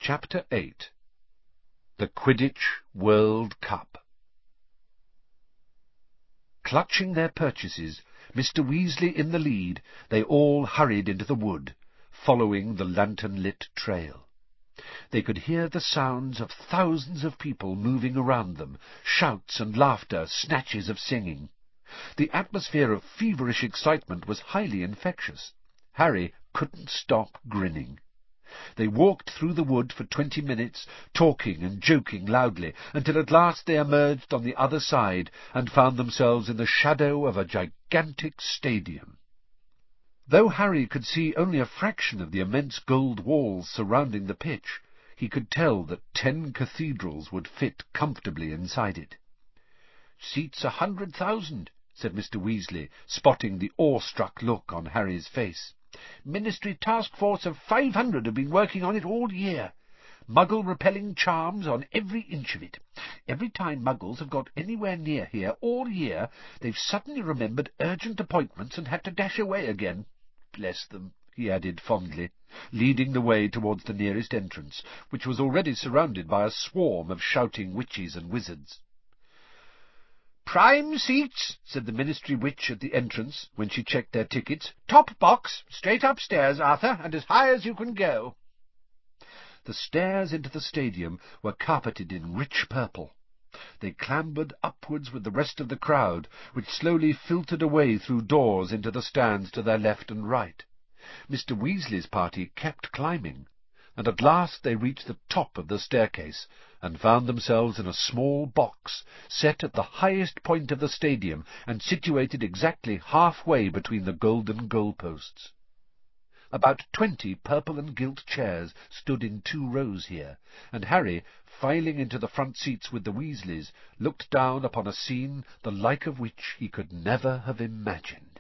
Chapter 8. The Quidditch World Cup. Clutching their purchases, Mr. Weasley in the lead, they all hurried into the wood, following the lantern-lit trail. They could hear the sounds of thousands of people moving around them, shouts and laughter, snatches of singing. The atmosphere of feverish excitement was highly infectious. Harry couldn't stop grinning. They walked through the wood for 20 minutes, talking and joking loudly, until at last they emerged on the other side and found themselves in the shadow of a gigantic stadium. Though Harry could see only a fraction of the immense gold walls surrounding the pitch, he could tell that 10 cathedrals would fit comfortably inside it. "Seats 100,000, said Mr. Weasley, spotting the awe-struck look on Harry's face. "Ministry task force of 500 have been working on it all year. Muggle-repelling charms on every inch of it. Every time Muggles have got anywhere near here all year, they've suddenly remembered urgent appointments and had to dash away again. Bless them," he added fondly, leading the way towards the nearest entrance, which was already surrounded by a swarm of shouting witches and wizards. "Prime seats," said the Ministry Witch at the entrance, when she checked their tickets. "Top box, straight upstairs, Arthur, and as high as you can go." The stairs into the stadium were carpeted in rich purple. They clambered upwards with the rest of the crowd, which slowly filtered away through doors into the stands to their left and right. Mr. Weasley's party kept climbing, and at last they reached the top of the staircase, and found themselves in a small box, set at the highest point of the stadium, and situated exactly halfway between the golden goalposts. About 20 purple and gilt chairs stood in 2 rows here, and Harry, filing into the front seats with the Weasleys, looked down upon a scene the like of which he could never have imagined.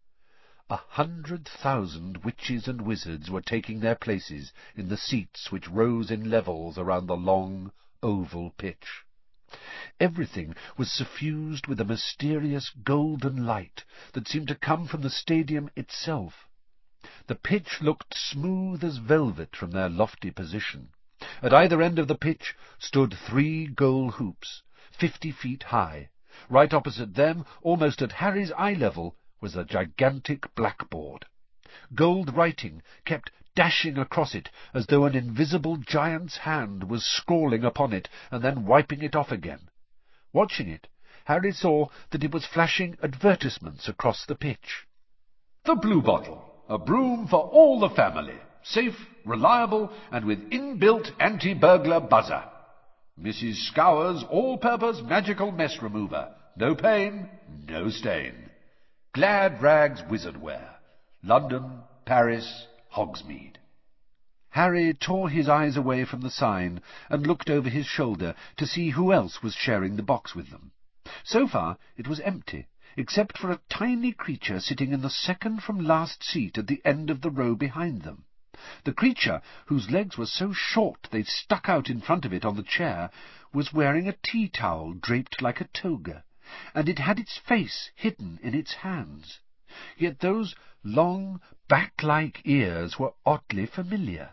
100,000 witches and wizards were taking their places in the seats which rose in levels around the long, oval pitch. Everything was suffused with a mysterious golden light that seemed to come from the stadium itself. The pitch looked smooth as velvet from their lofty position. At either end of the pitch stood 3 goal hoops, 50 feet high. Right opposite them, almost at Harry's eye level, was a gigantic blackboard. Gold writing kept dashing across it, as though an invisible giant's hand was scrawling upon it and then wiping it off again. Watching it, Harry saw that it was flashing advertisements across the pitch. "The Blue Bottle, a broom for all the family. Safe, reliable, and with inbuilt anti-burglar buzzer. Mrs. Scour's all-purpose magical mess remover. No pain, no stain. Glad Rags Wizardwear. London, Paris, Hogsmeade." Harry tore his eyes away from the sign and looked over his shoulder to see who else was sharing the box with them. So far it was empty, except for a tiny creature sitting in the second from last seat at the end of the row behind them. The creature, whose legs were so short they stuck out in front of it on the chair, was wearing a tea-towel draped like a toga, and it had its face hidden in its hands. Yet those long, bat-like ears were oddly familiar.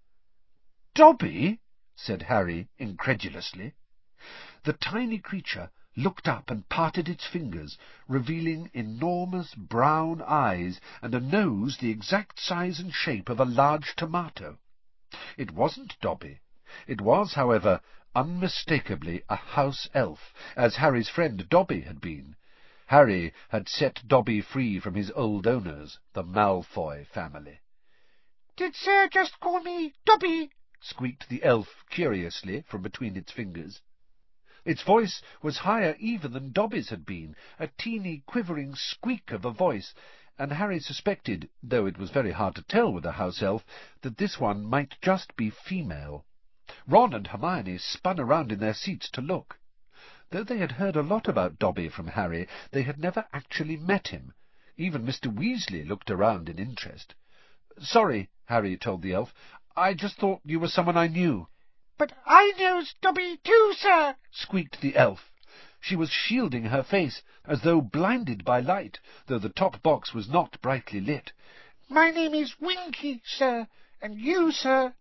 "Dobby?" said Harry incredulously. The tiny creature looked up and parted its fingers, revealing enormous brown eyes and a nose the exact size and shape of a large tomato. It wasn't Dobby. It was, however, unmistakably a house elf, as Harry's friend Dobby had been. Harry had set Dobby free from his old owners, the Malfoy family. "Did Sir just call me Dobby?" squeaked the elf curiously from between its fingers. Its voice was higher even than Dobby's had been, a teeny quivering squeak of a voice, and Harry suspected, though it was very hard to tell with a house elf, that this one might just be female. Ron and Hermione spun around in their seats to look. Though they had heard a lot about Dobby from Harry, they had never actually met him. Even Mr. Weasley looked around in interest. "Sorry," Harry told the elf. "I just thought you were someone I knew." "But I knows Dobby too, sir," squeaked the elf. She was shielding her face, as though blinded by light, though the top box was not brightly lit. "My name is Winky, sir, and you, sir—"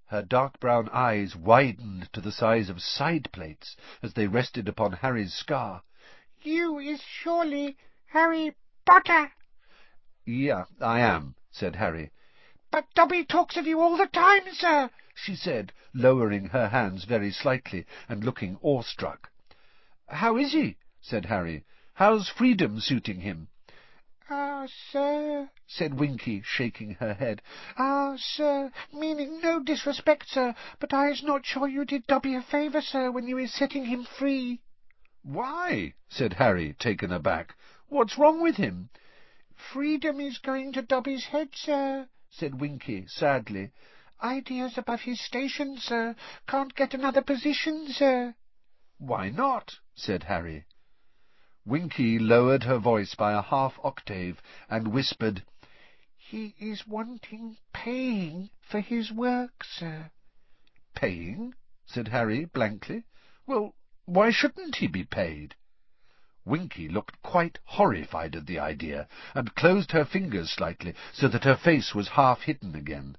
Her dark brown eyes widened to the size of side plates as they rested upon Harry's scar. "You is surely Harry Potter?" "Yeah, I am," said Harry. "But Dobby talks of you all the time, sir," she said, lowering her hands very slightly and looking awestruck. "How is he?" said Harry. "How's freedom suiting him?" "Ah, sir," said Winky, shaking her head. "Ah, sir, meaning no disrespect, sir, but I is not sure you did Dobby a favour, sir, when you is setting him free." "Why?" said Harry, taken aback. "What's wrong with him?" "Freedom is going to Dobby's head, sir," said Winky, sadly. "Ideas above his station, sir. Can't get another position, sir." "Why not?" said Harry. Winky lowered her voice by a half-octave and whispered, "He is wanting paying for his work, sir." "Paying?" said Harry blankly. "Well, why shouldn't he be paid?" Winky looked quite horrified at the idea, and closed her fingers slightly, so that her face was half hidden again.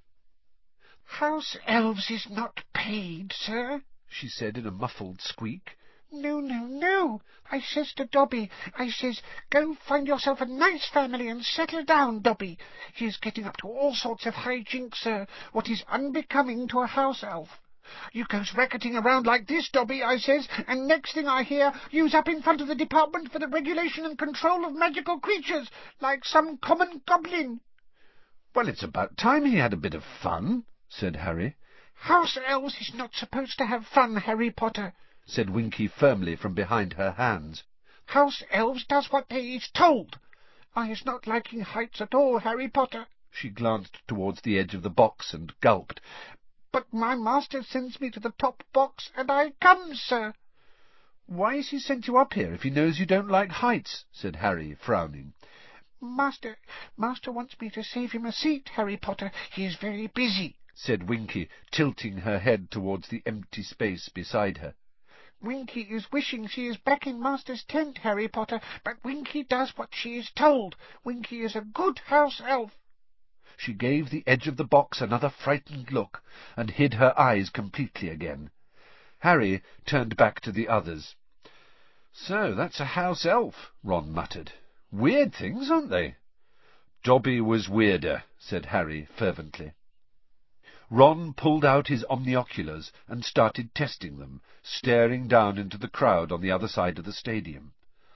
"House elves is not paid, sir," she said in a muffled squeak. "No, no, no. I says to Dobby, I says, go find yourself a nice family and settle down, Dobby. He is getting up to all sorts of high jinks, sir, what is unbecoming to a house elf. You goes racketing around like this, Dobby, I says, and next thing I hear, you's up in front of the Department for the Regulation and Control of Magical Creatures, like some common goblin." "Well, it's about time he had a bit of fun," said Harry. "House elves is not supposed to have fun, Harry Potter," said Winky firmly from behind her hands. "House elves does what they is told. I is not liking heights at all, Harry Potter." She glanced towards the edge of the box and gulped. "But my master sends me to the top box, and I comes, sir." "Why has he sent you up here if he knows you don't like heights?" said Harry, frowning. Master wants me to save him a seat, Harry Potter. He is very busy," said Winky, tilting her head towards the empty space beside her. "Winky is wishing she is back in Master's tent, Harry Potter, but Winky does what she is told. Winky is a good house elf." She gave the edge of the box another frightened look, and hid her eyes completely again. Harry turned back to the others. "So that's a house elf," Ron muttered. "Weird things, aren't they?" "Dobby was weirder," said Harry fervently. Ron pulled out his omnioculars and started testing them, staring down into the crowd on the other side of the stadium.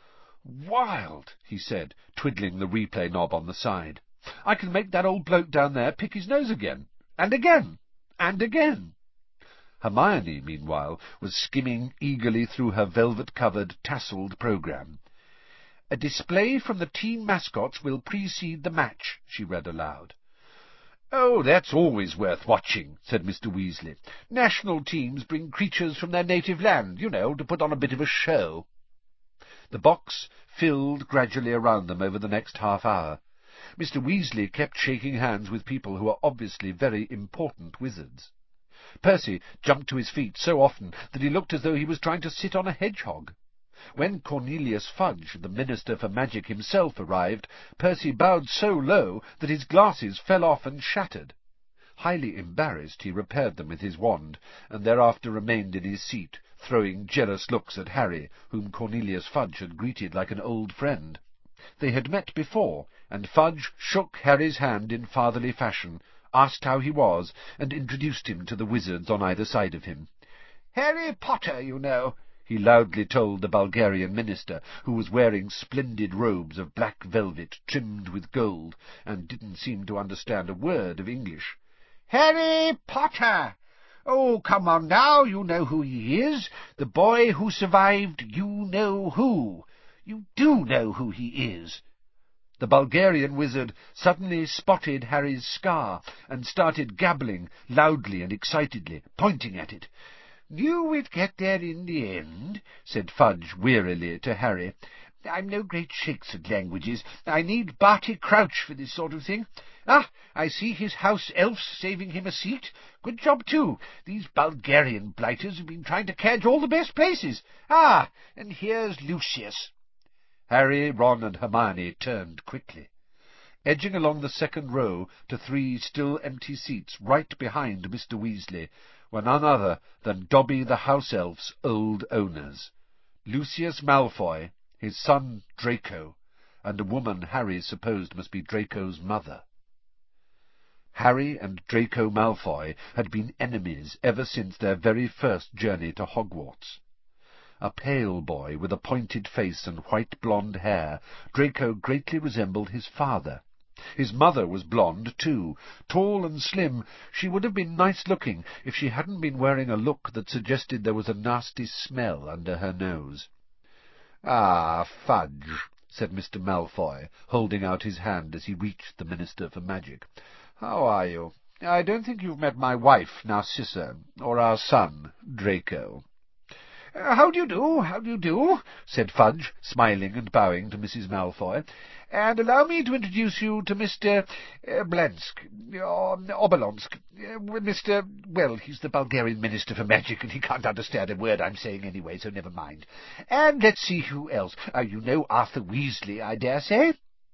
"Wild," he said, twiddling the replay knob on the side. "I can make that old bloke down there pick his nose again, and again, and again." Hermione, meanwhile, was skimming eagerly through her velvet-covered, tasselled programme. "A display from the team mascots will precede the match," she read aloud. "Oh, that's always worth watching," said Mr. Weasley. "National teams bring creatures from their native land, you know, to put on a bit of a show." The box filled gradually around them over the next half-hour. Mr. Weasley kept shaking hands with people who were obviously very important wizards. Percy jumped to his feet so often that he looked as though he was trying to sit on a hedgehog. When Cornelius Fudge, the Minister for Magic himself, arrived, Percy bowed so low that his glasses fell off and shattered. Highly embarrassed, he repaired them with his wand, and thereafter remained in his seat, throwing jealous looks at Harry, whom Cornelius Fudge had greeted like an old friend. They had met before, and Fudge shook Harry's hand in fatherly fashion, asked how he was, and introduced him to the wizards on either side of him. "Harry Potter, you know," he loudly told the Bulgarian minister, who was wearing splendid robes of black velvet trimmed with gold, and didn't seem to understand a word of English. "Harry Potter! Oh, come on now, you know who he is. The boy who survived you-know-who. You do know who he is." The Bulgarian wizard suddenly spotted Harry's scar, and started gabbling loudly and excitedly, pointing at it. "Knew we'd get there in the end," said Fudge wearily to Harry. "I'm no great shakes at languages. I need Barty Crouch for this sort of thing. Ah, I see his house elf's saving him a seat. Good job, too. These Bulgarian blighters have been trying to catch all the best places. Ah, and here's Lucius." Harry, Ron, and Hermione turned quickly. edging along the second row to 3 still empty seats right behind Mr. Weasley, were none other than Dobby the House-Elf's old owners, Lucius Malfoy, his son Draco, and a woman Harry supposed must be Draco's mother. Harry and Draco Malfoy had been enemies ever since their very first journey to Hogwarts. A pale boy with a pointed face and white blonde hair, Draco greatly resembled his father. His mother was blonde, too. Tall and slim, she would have been nice-looking if she hadn't been wearing a look that suggested there was a nasty smell under her nose. "Ah, Fudge," said Mr. Malfoy, holding out his hand as he reached the Minister for Magic. "How are you? I don't think you've met my wife, Narcissa, or our son, Draco." How do you do, said Fudge, smiling and bowing to Mrs. Malfoy. "And allow me to introduce you to Mr. Blensk, or Obolonsk, well, he's the Bulgarian Minister for Magic, and he can't understand a word I'm saying anyway, so never mind. And let's see who else. You know Arthur Weasley, I dare say?"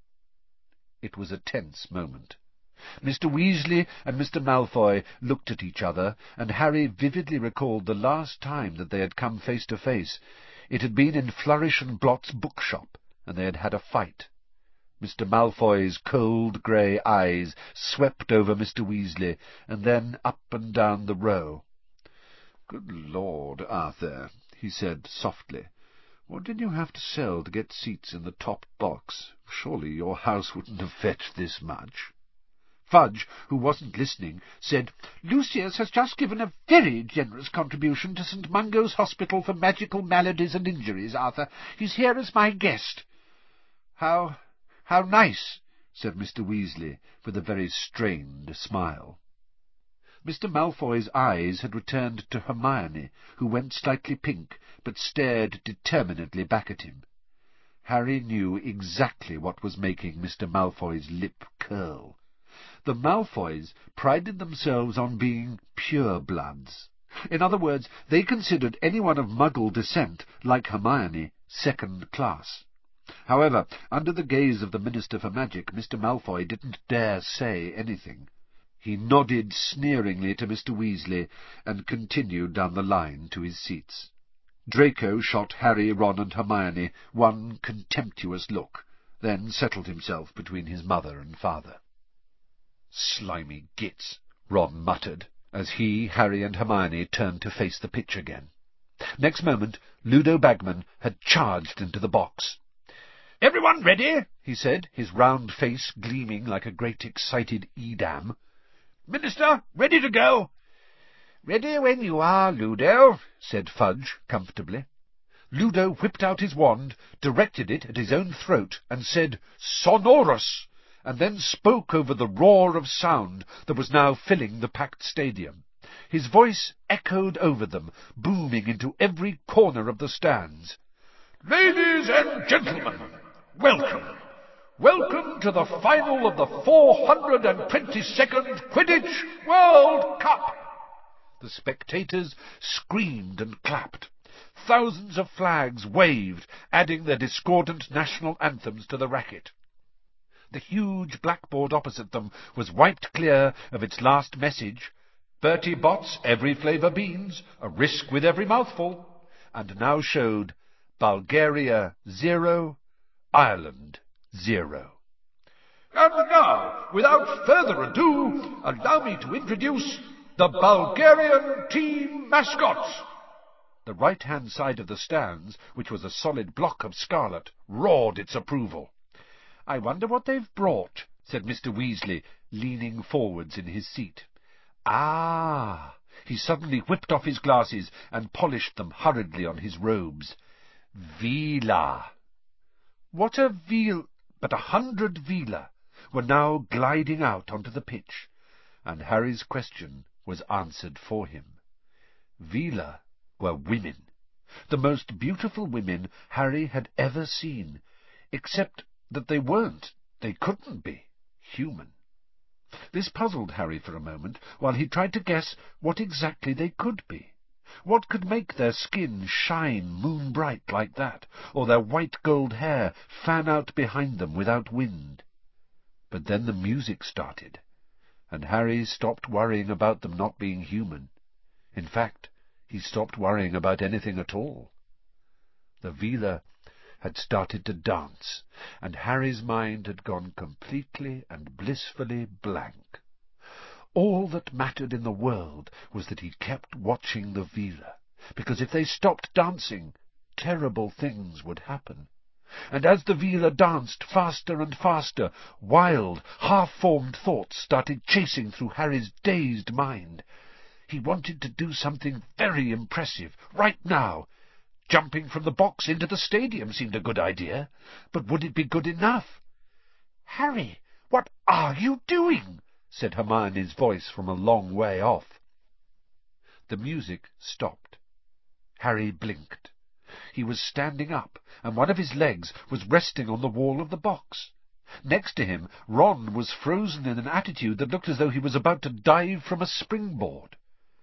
It was a tense moment. Mr. Weasley and Mr. Malfoy looked at each other, and Harry vividly recalled the last time that they had come face to face. It had been in Flourish and Blot's bookshop, and they had had a fight. Mr. Malfoy's cold grey eyes swept over Mr. Weasley, and then up and down the row. "Good Lord, Arthur," he said softly, "what did you have to sell to get seats in the top box? Surely your house wouldn't have fetched this much." Fudge, who wasn't listening, said, "Lucius has just given a very generous contribution to St. Mungo's Hospital for Magical Maladies and Injuries, Arthur. He's here as my guest." How nice," said Mr. Weasley, with a very strained smile. Mr. Malfoy's eyes had returned to Hermione, who went slightly pink, but stared determinedly back at him. Harry knew exactly what was making Mr. Malfoy's lip curl. The Malfoys prided themselves on being pure-bloods. In other words, they considered anyone of Muggle descent, like Hermione, second class. However, under the gaze of the Minister for Magic, Mr. Malfoy didn't dare say anything. He nodded sneeringly to Mr. Weasley and continued down the line to his seats. Draco shot Harry, Ron, and Hermione one contemptuous look, then settled himself between his mother and father. "Slimy gits," Ron muttered, as he, Harry, and Hermione turned to face the pitch again. Next moment, Ludo Bagman had charged into the box. "Everyone ready?" he said, his round face gleaming like a great excited Edam. "Minister, ready to go?" "Ready when you are, Ludo," said Fudge comfortably. Ludo whipped out his wand, directed it at his own throat, and said, "Sonorous!" and then spoke over the roar of sound that was now filling the packed stadium. His voice echoed over them, booming into every corner of the stands. "Ladies and gentlemen, welcome! Welcome to the final of the 422nd Quidditch World Cup!" The spectators screamed and clapped. Thousands of flags waved, adding their discordant national anthems to the racket. The huge blackboard opposite them was wiped clear of its last message, "Bertie Bott's every flavour beans, a risk with every mouthful," and now showed Bulgaria 0, Ireland 0. "And now, without further ado, allow me to introduce the Bulgarian team mascots." The right-hand side of the stands, which was a solid block of scarlet, roared its approval. "I wonder what they've brought," said Mr. Weasley, leaning forwards in his seat. "Ah!" He suddenly whipped off his glasses and polished them hurriedly on his robes. "Vila!" What a Vila! But 100 Vila were now gliding out onto the pitch, and Harry's question was answered for him. Vila were women, the most beautiful women Harry had ever seen, except that they couldn't be, human. This puzzled Harry for a moment, while he tried to guess what exactly they could be. What could make their skin shine moon-bright like that, or their white gold hair fan out behind them without wind? But then the music started, and Harry stopped worrying about them not being human. In fact, he stopped worrying about anything at all. The Vila had started to dance, and Harry's mind had gone completely and blissfully blank. All that mattered in the world was that he kept watching the Vila, because if they stopped dancing, terrible things would happen. And as the Vila danced faster and faster, wild, half-formed thoughts started chasing through Harry's dazed mind. He wanted to do something very impressive, right now. Jumping from the box into the stadium seemed a good idea, but would it be good enough? "Harry, what are you doing?" said Hermione's voice from a long way off. The music stopped. Harry blinked. He was standing up, and one of his legs was resting on the wall of the box. Next to him, Ron was frozen in an attitude that looked as though he was about to dive from a springboard.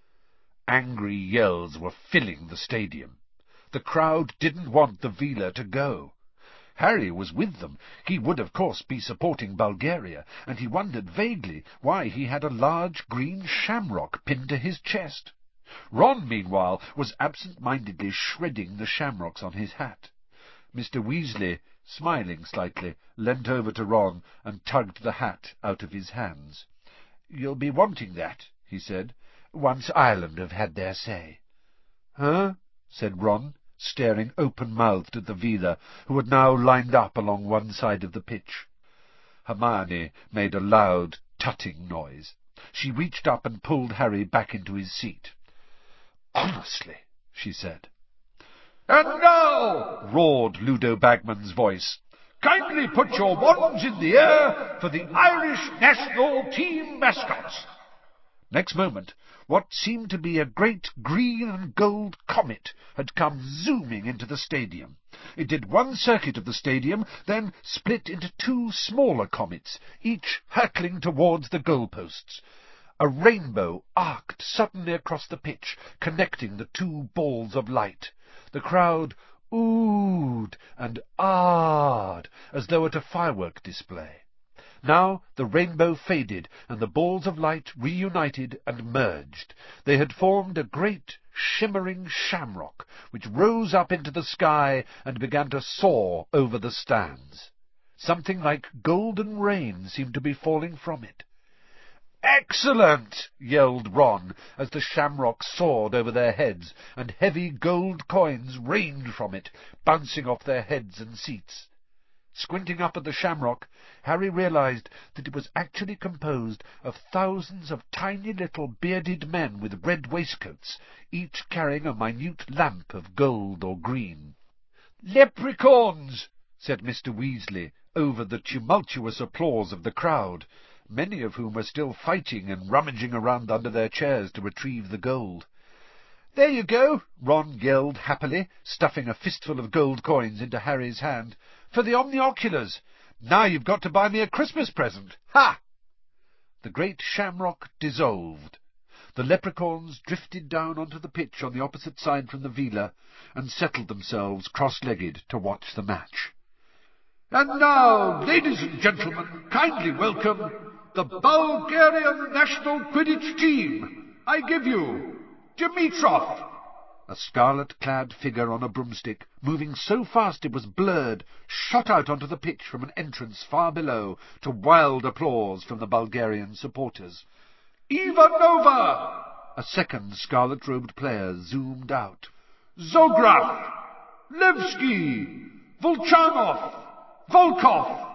Angry yells were filling the stadium. The crowd didn't want the Vila to go. Harry was with them. He would, of course, be supporting Bulgaria, and he wondered vaguely why he had a large green shamrock pinned to his chest. Ron, meanwhile, was absent-mindedly shredding the shamrocks on his hat. Mr. Weasley, smiling slightly, leant over to Ron and tugged the hat out of his hands. "You'll be wanting that," he said, "once Ireland have had their say." "Huh?" said Ron, staring open-mouthed at the Vila, who had now lined up along one side of the pitch. Hermione made a loud, tutting noise. She reached up and pulled Harry back into his seat. "Honestly," she said. "And now," roared Ludo Bagman's voice, "kindly put your wands in the air for the Irish national team mascots." Next moment, what seemed to be a great green and gold comet had come zooming into the stadium. It did one circuit of the stadium, then split into two smaller comets, each hurtling towards the goalposts. A rainbow arced suddenly across the pitch, connecting the two balls of light. The crowd oohed and ahed, as though at a firework display. Now the rainbow faded, and the balls of light reunited and merged. They had formed a great, shimmering shamrock, which rose up into the sky and began to soar over the stands. Something like golden rain seemed to be falling from it. "Excellent!" yelled Ron, as the shamrock soared over their heads, and heavy gold coins rained from it, bouncing off their heads and seats. Squinting up at the shamrock, Harry realized that it was actually composed of thousands of tiny little bearded men with red waistcoats, each carrying a minute lamp of gold or green. "Leprechauns!" said Mr. Weasley, over the tumultuous applause of the crowd, many of whom were still fighting and rummaging around under their chairs to retrieve the gold. "There you go," Ron yelled happily, stuffing a fistful of gold coins into Harry's hand, "for the omnioculars. Now you've got to buy me a Christmas present. Ha!" The great shamrock dissolved. The leprechauns drifted down onto the pitch on the opposite side from the Vila and settled themselves cross-legged to watch the match. "And now, ladies and gentlemen, kindly welcome the Bulgarian national Quidditch team. I give you Dimitrov." A scarlet-clad figure on a broomstick, moving so fast it was blurred, shot out onto the pitch from an entrance far below, to wild applause from the Bulgarian supporters. "Ivanova!" A second scarlet-robed player zoomed out. "Zograf! Levski! Volchanov! Volkov!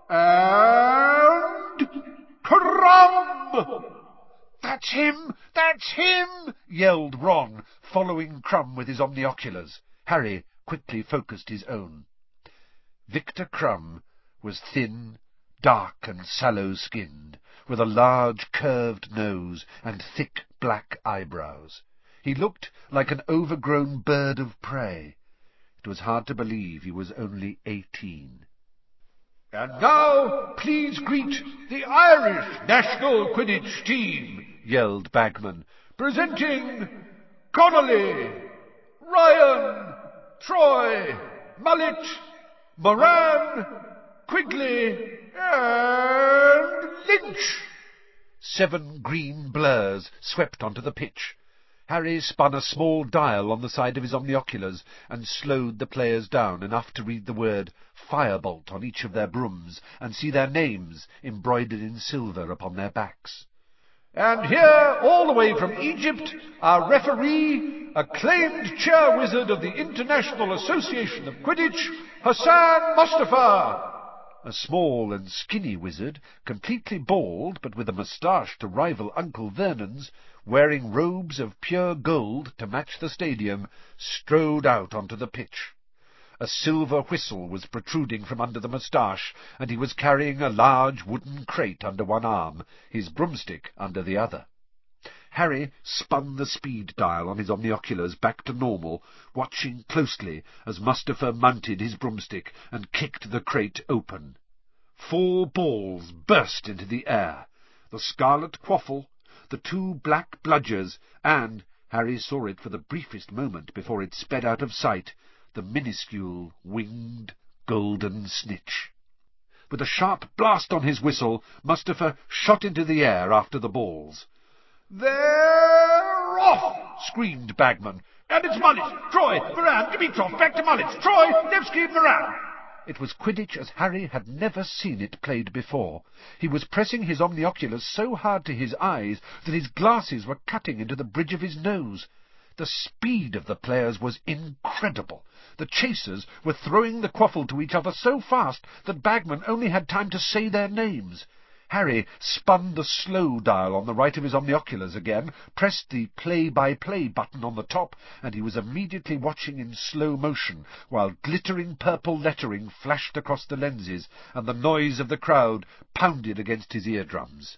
And Krum!" "That's him! That's him!" yelled Ron, following Krum with his omnioculars. Harry quickly focused his own. Victor Krum was thin, dark, and sallow-skinned, with a large curved nose and thick black eyebrows. He looked like an overgrown bird of prey. It was hard to believe he was only 18. "And now, please greet the Irish national Quidditch team," yelled Bagman, "presenting Connolly, Ryan, Troy, Mullet, Moran, Quigley, And Lynch! 7 green blurs swept onto the pitch. Harry spun a small dial on the side of his omnioculars and slowed the players down enough to read the word Firebolt on each of their brooms and see their names embroidered in silver upon their backs. And here, all the way from Egypt, our referee, acclaimed chair wizard of the International Association of Quidditch, Hassan Mustafa. A small and skinny wizard, completely bald but with a moustache to rival Uncle Vernon's, wearing robes of pure gold to match the stadium, strode out onto the pitch. A silver whistle was protruding from under the moustache, and he was carrying a large wooden crate under one arm, his broomstick under the other. Harry spun the speed dial on his omnioculars back to normal, watching closely as Mustafa mounted his broomstick and kicked the crate open. 4 balls burst into the air, the scarlet quaffle, the 2 black bludgers, and, Harry saw it for the briefest moment before it sped out of sight, the minuscule, winged, golden snitch. With a sharp blast on his whistle, Mustafa shot into the air after the balls. "They're off!" screamed Bagman. "And it's Mullett! Troy! Moran! Dimitrov! Back to Mullett! Troy! Nevsky! Moran!" It was Quidditch as Harry had never seen it played before. He was pressing his omnioculars so hard to his eyes that his glasses were cutting into the bridge of his nose. The speed of the players was incredible. The chasers were throwing the quaffle to each other so fast that Bagman only had time to say their names. Harry spun the slow dial on the right of his omnioculars again, pressed the play-by-play button on the top, and he was immediately watching in slow motion, while glittering purple lettering flashed across the lenses, and the noise of the crowd pounded against his eardrums.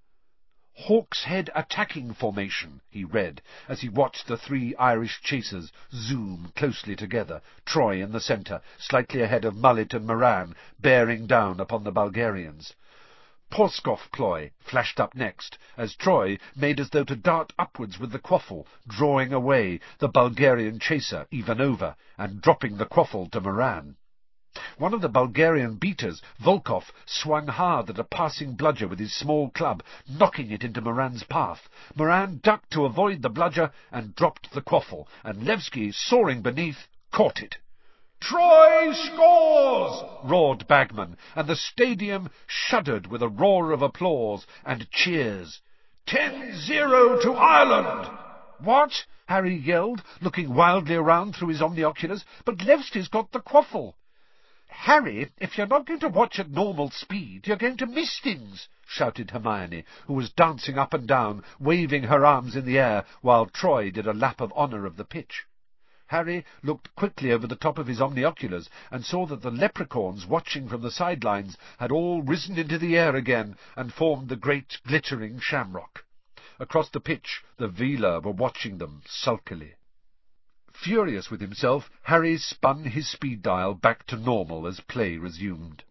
"Hawk's Head attacking formation," he read, as he watched the 3 Irish chasers zoom closely together, Troy in the centre, slightly ahead of Mullett and Moran, bearing down upon the Bulgarians. Porskov ploy flashed up next, as Troy made as though to dart upwards with the quaffle, drawing away the Bulgarian chaser, Ivanova, and dropping the quaffle to Moran. One of the Bulgarian beaters, Volkov, swung hard at a passing bludger with his small club, knocking it into Moran's path. Moran ducked to avoid the bludger and dropped the quaffle, and Levski, soaring beneath, caught it. "Troy scores!" roared Bagman, and the stadium shuddered with a roar of applause and cheers. 10-0 to Ireland! "What?" Harry yelled, looking wildly around through his omnioculars. "But Levski's got the quaffle." "Harry, if you're not going to watch at normal speed, you're going to miss things," shouted Hermione, who was dancing up and down, waving her arms in the air, while Troy did a lap of honour of the pitch. Harry looked quickly over the top of his omnioculars and saw that the leprechauns watching from the sidelines had all risen into the air again and formed the great glittering shamrock. Across the pitch the Vila were watching them sulkily. Furious with himself, Harry spun his speed dial back to normal as play resumed.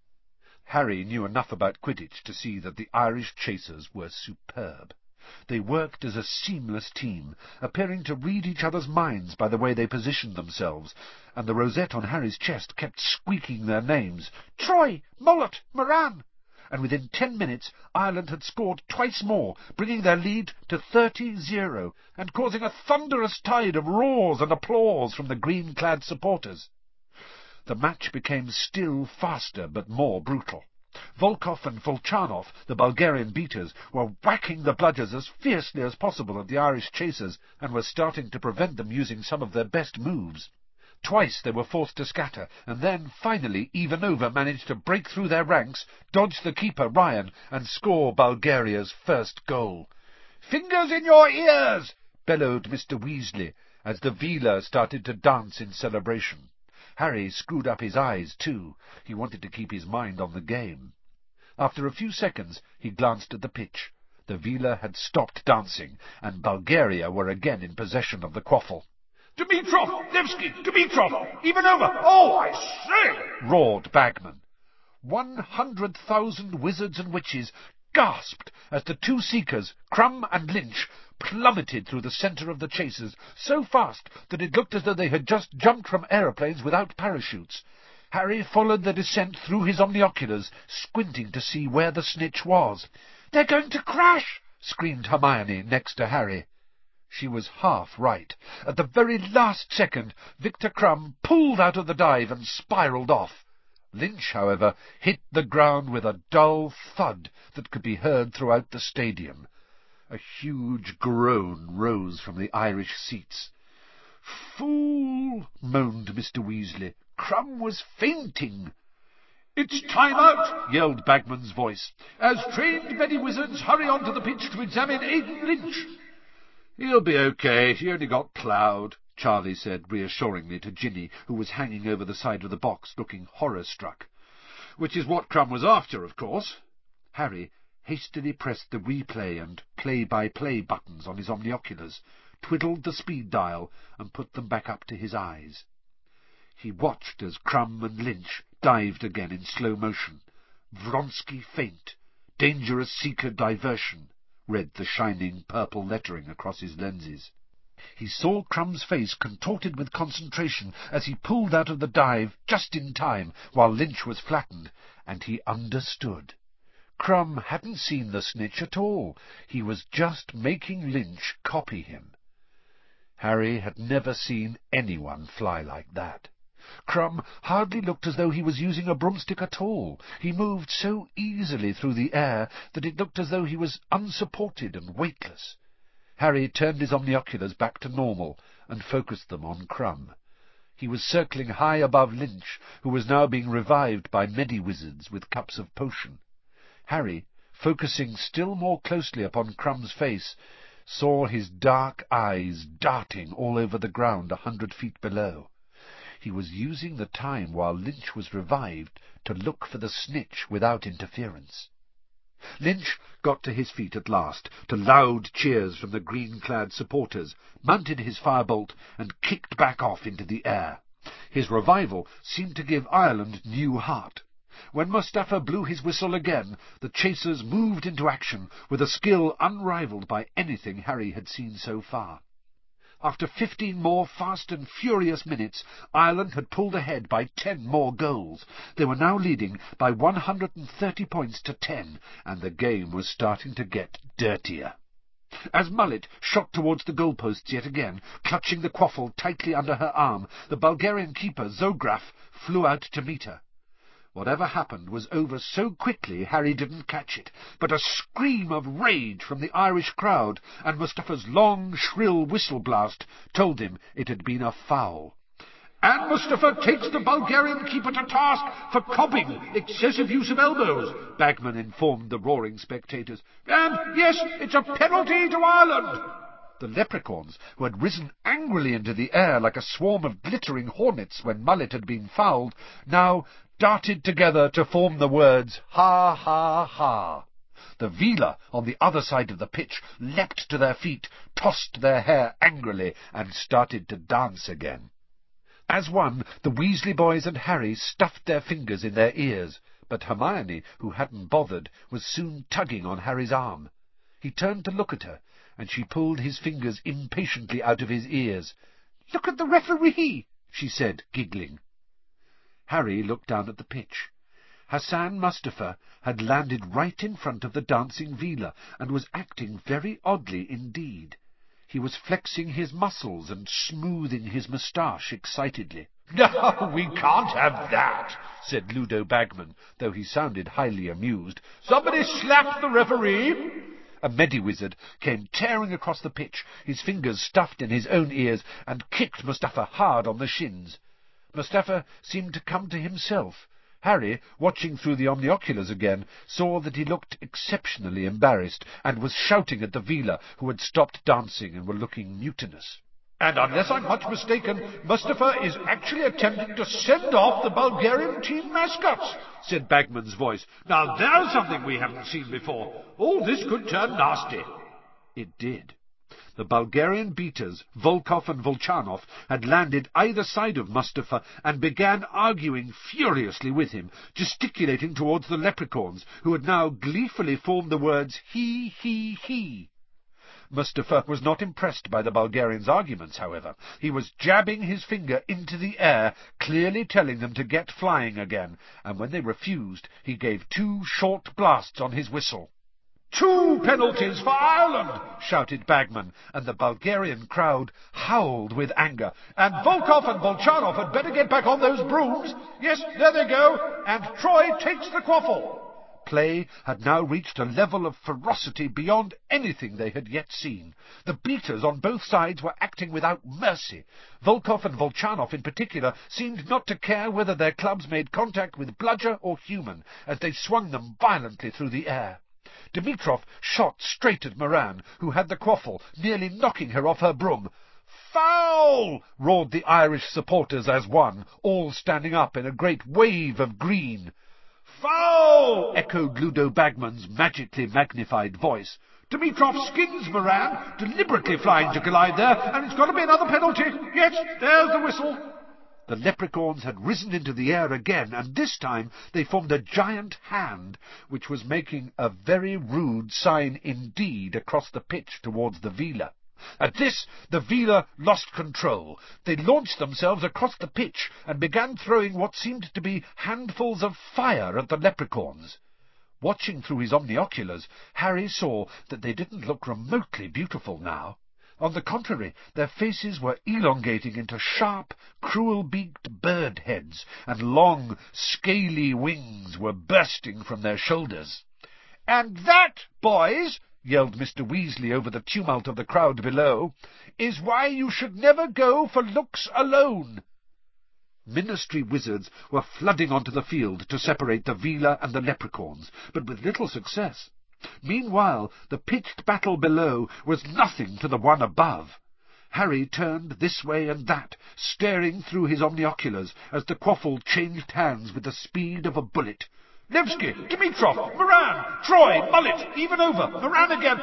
Harry knew enough about Quidditch to see that the Irish chasers were superb. They worked as a seamless team, appearing to read each other's minds by the way they positioned themselves, and the rosette on Harry's chest kept squeaking their names, "Troy! Mullett! Moran!" And within 10 minutes Ireland had scored twice more, bringing their lead to 30-0, and causing a thunderous tide of roars and applause from the green-clad supporters. The match became still faster but more brutal. Volkov and Volchanov, the Bulgarian beaters, were whacking the bludgers as fiercely as possible at the Irish chasers, and were starting to prevent them using some of their best moves. Twice they were forced to scatter, and then, finally, Ivanova managed to break through their ranks, dodge the keeper, Ryan, and score Bulgaria's first goal. "Fingers in your ears!" bellowed Mr. Weasley, as the Vila started to dance in celebration. Harry screwed up his eyes, too. He wanted to keep his mind on the game. After a few seconds he glanced at the pitch. The Vila had stopped dancing, and Bulgaria were again in possession of the quaffle. "Dimitrov! Nevsky! Dimitrov! Ivanova! Oh, I say!" roared Bagman. 100,000 wizards and witches gasped as the 2 seekers, Crumb and Lynch, plummeted through the centre of the chasers so fast that it looked as though they had just jumped from aeroplanes without parachutes. Harry followed the descent through his omnioculars, squinting to see where the snitch was. "They're going to crash!" screamed Hermione next to Harry. She was half right. At the very last second, Victor Crumb pulled out of the dive and spiraled off. Lynch, however, hit the ground with a dull thud that could be heard throughout the stadium. A huge groan rose from the Irish seats. "Fool!" moaned Mr. Weasley. "Crumb was fainting." "It's time out!" yelled Bagman's voice, as trained Mediwizards hurry onto the pitch to examine Aidan Lynch. "He'll be okay. He only got ploughed," Charlie said reassuringly to Ginny, who was hanging over the side of the box, looking horror-struck. "Which is what Crumb was after, of course." Harry hastily pressed the replay and play-by-play buttons on his omnioculars, twiddled the speed dial, and put them back up to his eyes. He watched as Crumb and Lynch dived again in slow motion. "Vronsky faint. Dangerous seeker diversion," read the shining purple lettering across his lenses. He saw Crumb's face contorted with concentration as he pulled out of the dive just in time, while Lynch was flattened, and he understood. Crumb hadn't seen the snitch at all. He was just making Lynch copy him. Harry had never seen anyone fly like that. Crumb hardly looked as though he was using a broomstick at all. He moved so easily through the air that it looked as though he was unsupported and weightless. Harry turned his omnioculars back to normal and focused them on Crumb. He was circling high above Lynch, who was now being revived by Mediwizards with cups of potion. Harry, focusing still more closely upon Crumb's face, saw his dark eyes darting all over the ground 100 feet below. He was using the time while Lynch was revived to look for the snitch without interference. Lynch got to his feet at last, to loud cheers from the green-clad supporters, mounted his firebolt, and kicked back off into the air. His revival seemed to give Ireland new heart. When Mustafa blew his whistle again, the chasers moved into action with a skill unrivalled by anything Harry had seen so far. After 15 more fast and furious minutes, Ireland had pulled ahead by 10 more goals. They were now leading by 130 points to 10, and the game was starting to get dirtier. As Mullet shot towards the goalposts yet again, clutching the quaffle tightly under her arm, the Bulgarian keeper, Zograf, flew out to meet her. Whatever happened was over so quickly Harry didn't catch it, but a scream of rage from the Irish crowd and Mustafa's long, shrill whistle-blast told him it had been a foul. "And Mustafa takes the Bulgarian keeper to task for cobbing, excessive use of elbows," Bagman informed the roaring spectators. "And, yes, it's a penalty to Ireland." The leprechauns, who had risen angrily into the air like a swarm of glittering hornets when Mullet had been fouled, now darted together to form the words, "Ha, ha, ha." The Vila on the other side of the pitch leapt to their feet, tossed their hair angrily, and started to dance again. As one, the Weasley boys and Harry stuffed their fingers in their ears, but Hermione, who hadn't bothered, was soon tugging on Harry's arm. He turned to look at her, and she pulled his fingers impatiently out of his ears. "Look at the referee," she said, giggling. Harry looked down at the pitch. Hassan Mustafa had landed right in front of the dancing Vila, and was acting very oddly indeed. He was flexing his muscles and smoothing his moustache excitedly. "No, we can't have that," said Ludo Bagman, though he sounded highly amused. "Somebody slap the referee!" A Mediwizard came tearing across the pitch, his fingers stuffed in his own ears, and kicked Mustafa hard on the shins. Mustafa seemed to come to himself. Harry, watching through the omnioculars again, saw that he looked exceptionally embarrassed, and was shouting at the Vila, who had stopped dancing and were looking mutinous. "And unless I'm much mistaken, Mustafa is actually attempting to send off the Bulgarian team mascots," said Bagman's voice. "Now there's something we haven't seen before. Oh, this could turn nasty." It did. The Bulgarian beaters, Volkov and Volchanov, had landed either side of Mustafa and began arguing furiously with him, gesticulating towards the leprechauns, who had now gleefully formed the words "he, he, he." Mustafa was not impressed by the Bulgarians' arguments, however. He was jabbing his finger into the air, clearly telling them to get flying again, and when they refused, he gave 2 short blasts on his whistle. "2 penalties for Ireland!" shouted Bagman, and the Bulgarian crowd howled with anger. "And Volkov and Volchanov had better get back on those brooms. Yes, there they go, and Troy takes the quaffle." Play had now reached a level of ferocity beyond anything they had yet seen. The beaters on both sides were acting without mercy. Volkov and Volchanov in particular seemed not to care whether their clubs made contact with bludger or human, as they swung them violently through the air. Dimitrov shot straight at Moran, who had the quaffle, nearly knocking her off her broom. "Foul!" roared the Irish supporters as one, all standing up in a great wave of green. "Foul!" echoed Ludo Bagman's magically magnified voice. "Dimitrov skins Moran, deliberately flying to collide there, and it's got to be another penalty. Yes, there's the whistle." The leprechauns had risen into the air again, and this time they formed a giant hand, which was making a very rude sign indeed across the pitch towards the Vila. At this, the Vila lost control. They launched themselves across the pitch and began throwing what seemed to be handfuls of fire at the leprechauns. Watching through his omnioculars, Harry saw that they didn't look remotely beautiful now. On the contrary, their faces were elongating into sharp, cruel-beaked bird heads, and long, scaly wings were bursting from their shoulders. "And that, boys," yelled Mr. Weasley over the tumult of the crowd below, "is why you should never go for looks alone." Ministry wizards were flooding onto the field to separate the Vila and the leprechauns, but with little success. Meanwhile, the pitched battle below was nothing to the one above. Harry turned this way and that, staring through his omnioculars as the quaffle changed hands with the speed of a bullet. "Levski, Dimitrov, Moran, Troy, Mullet, even over, Moran again,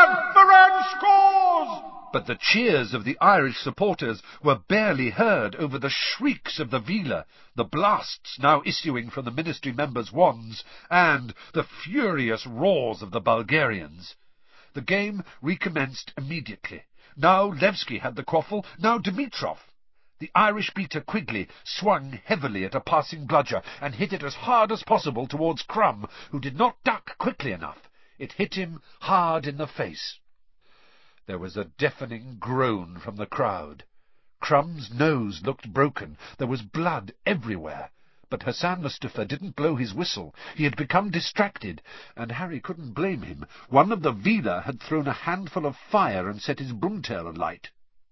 Moran scores!" But the cheers of the Irish supporters were barely heard over the shrieks of the Vila, the blasts now issuing from the ministry members' wands, and the furious roars of the Bulgarians. The game recommenced immediately. Now Levski had the quaffle, now Dimitrov. The Irish beater Quigley swung heavily at a passing bludger and hit it as hard as possible towards Crum, who did not duck quickly enough. It hit him hard in the face. There was a deafening groan from the crowd. Crum's nose looked broken. There was blood everywhere. But Hassan Mustafa didn't blow his whistle. He had become distracted, and Harry couldn't blame him. One of the Vila had thrown a handful of fire and set his broomtail alight.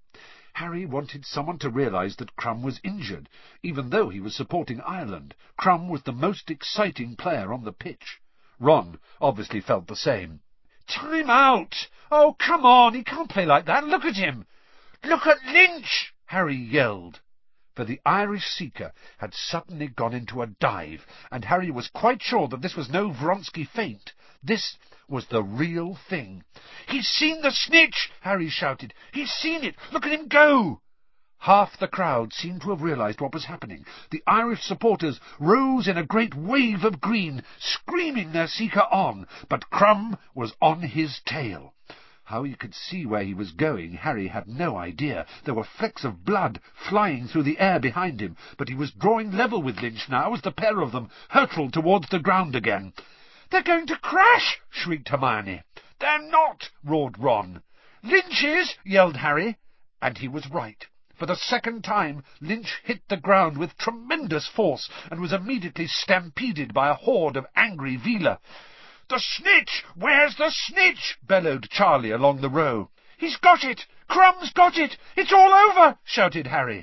Harry wanted someone to realize that Crum was injured, even though he was supporting Ireland. Crum was the most exciting player on the pitch. Ron obviously felt the same. "Time out! Oh, come on, he can't play like that. Look at him!" "Look at Lynch!" Harry yelled. For the Irish seeker had suddenly gone into a dive, and Harry was quite sure that this was no Vronsky feint. This was the real thing. "He's seen the snitch!" Harry shouted. "He's seen it! Look at him go!" Half the crowd seemed to have realized what was happening. The Irish supporters rose in a great wave of green, screaming their seeker on, but Crum was on his tail. How he could see where he was going, Harry had no idea. There were flecks of blood flying through the air behind him, but he was drawing level with Lynch now as the pair of them hurtled towards the ground again. "They're going to crash!" shrieked Hermione. "They're not!" roared Ron. "Lynch is!" yelled Harry. And he was right. For the second time, Lynch hit the ground with tremendous force and was immediately stampeded by a horde of angry Vila. "The snitch! Where's the snitch?" bellowed Charlie along the row. "He's got it! Crum's got it! It's all over!" shouted Harry.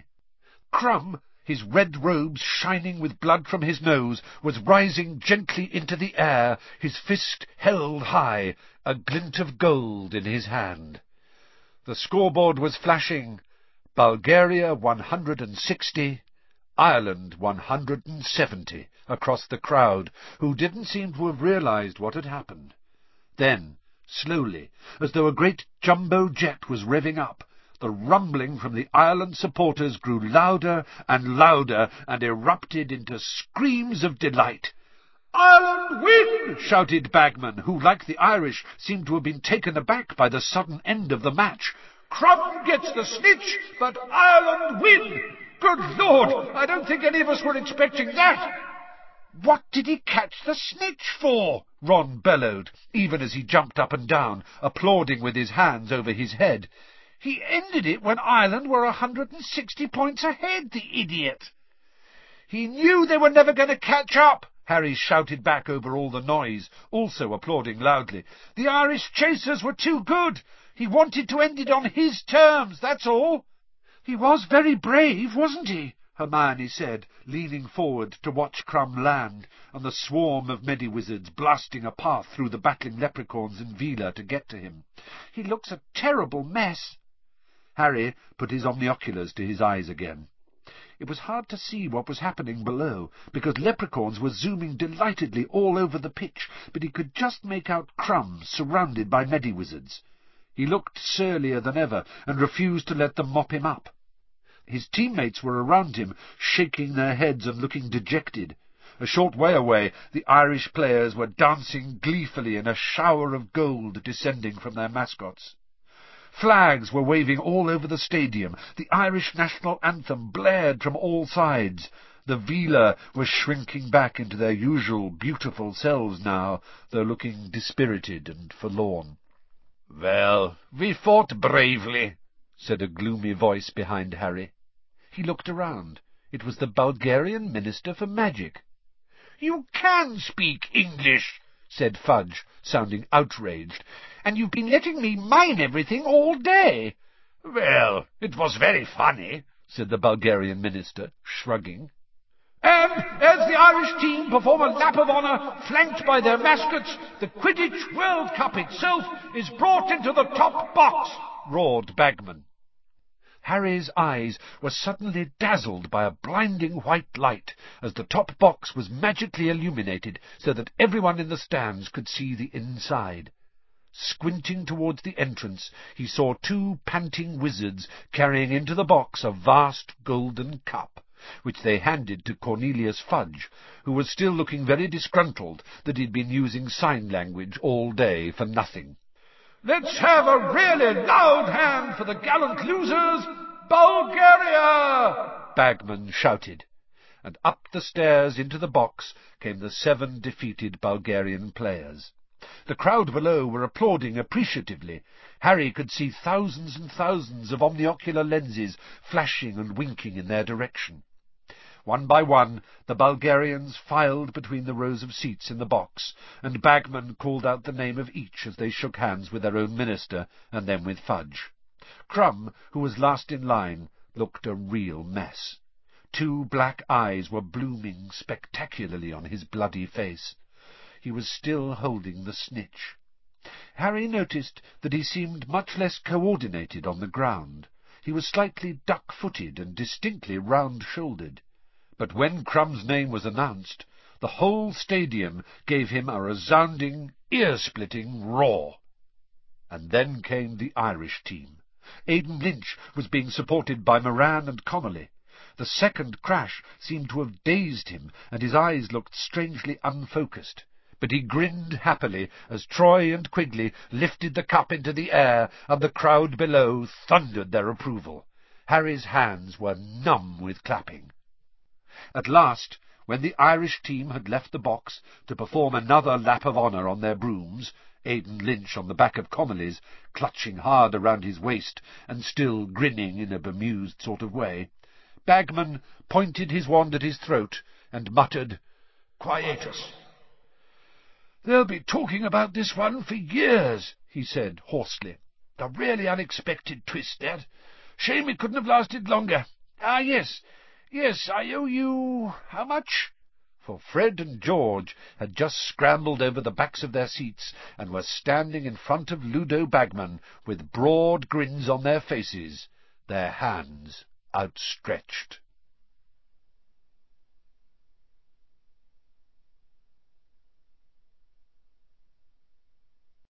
Crum, his red robes shining with blood from his nose, was rising gently into the air, his fist held high, a glint of gold in his hand. The scoreboard was flashing. Bulgaria 160, Ireland 170, across the crowd, who didn't seem to have realized what had happened. Then, slowly, as though a great jumbo jet was revving up, the rumbling from the Ireland supporters grew louder and louder and erupted into screams of delight. "Ireland win!" shouted Bagman, who, like the Irish, seemed to have been taken aback by the sudden end of the match. "Crum gets the snitch, but Ireland win! Good Lord, I don't think any of us were expecting that." "What did he catch the snitch for?" Ron bellowed, even as he jumped up and down, applauding with his hands over his head. "He ended it when Ireland were 160 points ahead, the idiot." "He knew they were never going to catch up," Harry shouted back over all the noise, also applauding loudly. "The Irish chasers were too good. He wanted to end it on his terms, that's all." "He was very brave, wasn't he?" Hermione said, leaning forward to watch Crum land, and the swarm of Mediwizards blasting a path through the battling leprechauns and Veela to get to him. "He looks a terrible mess." Harry put his omnioculars to his eyes again. It was hard to see what was happening below, because leprechauns were zooming delightedly all over the pitch, but he could just make out Crum surrounded by Mediwizards. He looked surlier than ever, and refused to let them mop him up. His teammates were around him, shaking their heads and looking dejected. A short way away, the Irish players were dancing gleefully in a shower of gold descending from their mascots. Flags were waving all over the stadium. The Irish national anthem blared from all sides. The Veela were shrinking back into their usual beautiful selves now, though looking dispirited and forlorn. "Well, we fought bravely," said a gloomy voice behind Harry. He looked around. It was the Bulgarian Minister for Magic. "You can speak English," said Fudge, sounding outraged, "and you've been letting me mine everything all day." "Well, it was very funny," said the Bulgarian Minister, shrugging. "And as the Irish team perform a lap of honour, flanked by their mascots, the Quidditch World Cup itself is brought into the top box," roared Bagman. Harry's eyes were suddenly dazzled by a blinding white light as the top box was magically illuminated so that everyone in the stands could see the inside. Squinting towards the entrance, he saw two panting wizards carrying into the box a vast golden cup, which they handed to Cornelius Fudge, who was still looking very disgruntled that he'd been using sign language all day for nothing. "Let's have a really loud hand for the gallant losers, Bulgaria!" Bagman shouted, and up the stairs into the box came the 7 defeated Bulgarian players. The crowd below were applauding appreciatively. Harry could see thousands and thousands of omniocular lenses flashing and winking in their direction. One by one, the Bulgarians filed between the rows of seats in the box, and Bagman called out the name of each as they shook hands with their own minister and then with Fudge. Crum, who was last in line, looked a real mess. 2 black eyes were blooming spectacularly on his bloody face. He was still holding the snitch. Harry noticed that he seemed much less coordinated on the ground. He was slightly duck-footed and distinctly round-shouldered. But when Crum's name was announced, the whole stadium gave him a resounding, ear-splitting roar. And then came the Irish team. Aidan Lynch was being supported by Moran and Connolly. The second crash seemed to have dazed him, and his eyes looked strangely unfocused. But he grinned happily as Troy and Quigley lifted the cup into the air, and the crowd below thundered their approval. Harry's hands were numb with clapping. At last, when the Irish team had left the box to perform another lap of honour on their brooms, Aidan Lynch on the back of Connolly's, clutching hard around his waist and still grinning in a bemused sort of way, Bagman pointed his wand at his throat and muttered, "Quietus." "They'll be talking about this one for years," he said hoarsely. "A really unexpected twist, that. Shame it couldn't have lasted longer. Yes, I owe you... how much?" For Fred and George had just scrambled over the backs of their seats and were standing in front of Ludo Bagman with broad grins on their faces, their hands outstretched.